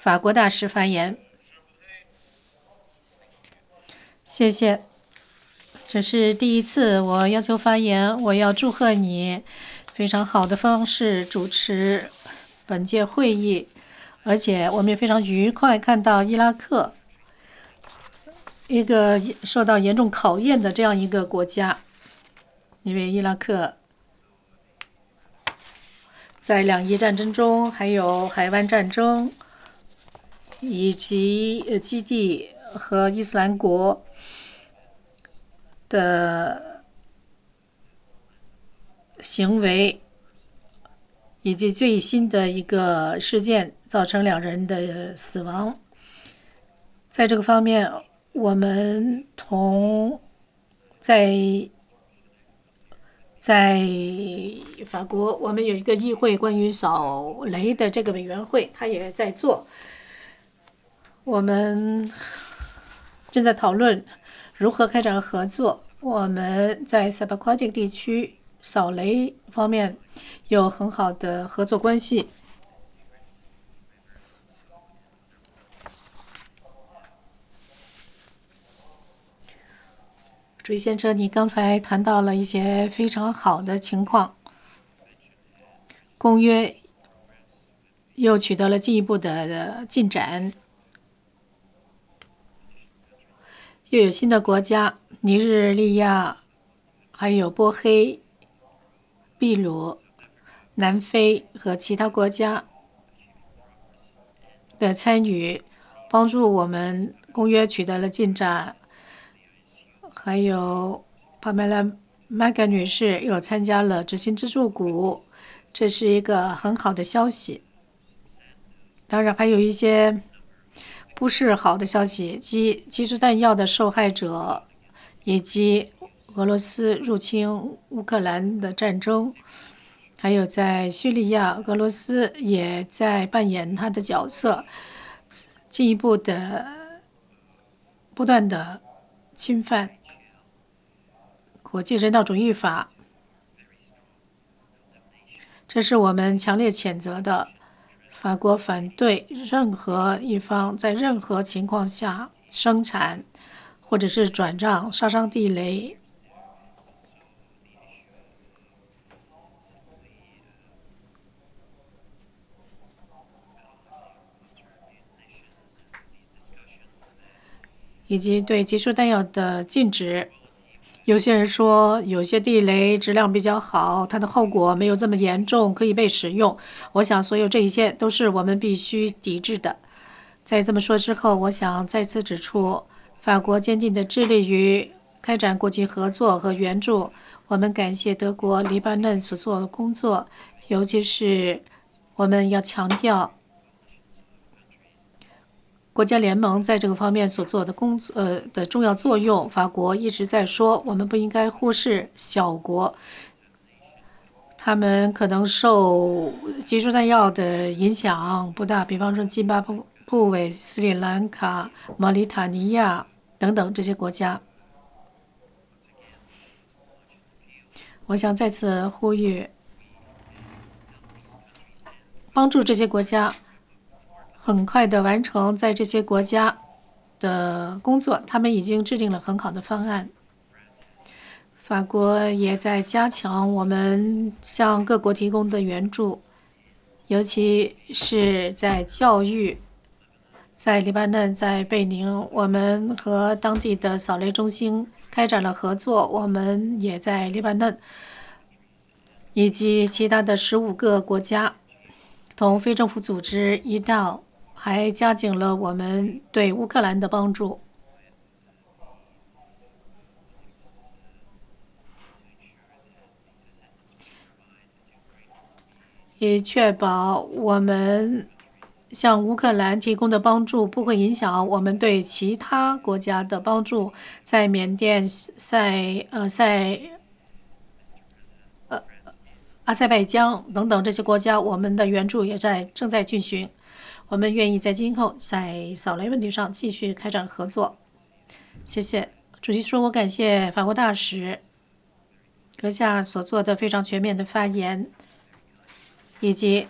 法国大使发言。谢谢，这是第一次我要求发言，我要祝贺你非常好的方式主持本届会议，而且我们也非常愉快看到伊拉克一个受到严重考验的这样一个国家，因为伊拉克在两伊战争中，还有海湾战争，以及基地和伊斯兰国的行为，以及最新的一个事件造成2人的死亡。在这个方面，我们在法国，我们有一个议会关于扫雷的这个委员会，他也在做。我们正在讨论如何开展合作。我们在塞巴夸蒂地区扫雷方面有很好的合作关系。朱毅先生，你刚才谈到了一些非常好的情况，公约又取得了进一步的进展，又有新的国家，尼日利亚，还有波黑、秘鲁、南非和其他国家的参与，帮助我们公约取得了进展。还有帕梅拉·麦格女士又参加了执行支柱股，这是一个很好的消息。当然，还有一些不是好的消息，即技术弹药的受害者，以及俄罗斯入侵乌克兰的战争，还有在叙利亚，俄罗斯也在扮演它的角色，进一步的不断的侵犯国际人道主义法，这是我们强烈谴责的。法国反对任何一方在任何情况下生产或者是转让杀伤地雷。以及对集束弹药的禁止。有些人说，有些地雷质量比较好，它的后果没有这么严重，可以被使用。我想，所有这一切都是我们必须抵制的。在这么说之后，我想再次指出，法国坚定地致力于开展国际合作和援助。我们感谢德国、黎巴嫩所做的工作，尤其是我们要强调国家联盟在这个方面所做的工作的重要作用。法国一直在说，我们不应该忽视小国，他们可能受集束弹药的影响不大，比方说津巴布韦、斯里兰卡、毛里塔尼亚等等这些国家。我想再次呼吁，帮助这些国家很快地完成在这些国家的工作，他们已经制定了很好的方案。法国也在加强我们向各国提供的援助，尤其是在教育。在黎巴嫩，在贝宁，我们和当地的扫雷中心开展了合作。我们也在黎巴嫩以及其他的15个国家同非政府组织一道，还加紧了我们对乌克兰的帮助，以确保我们向乌克兰提供的帮助不会影响我们对其他国家的帮助。在缅甸、阿塞拜疆等等这些国家，我们的援助也正在进行。我们愿意在今后在扫雷问题上继续开展合作。谢谢。主席说，我感谢法国大使阁下所做的非常全面的发言，以及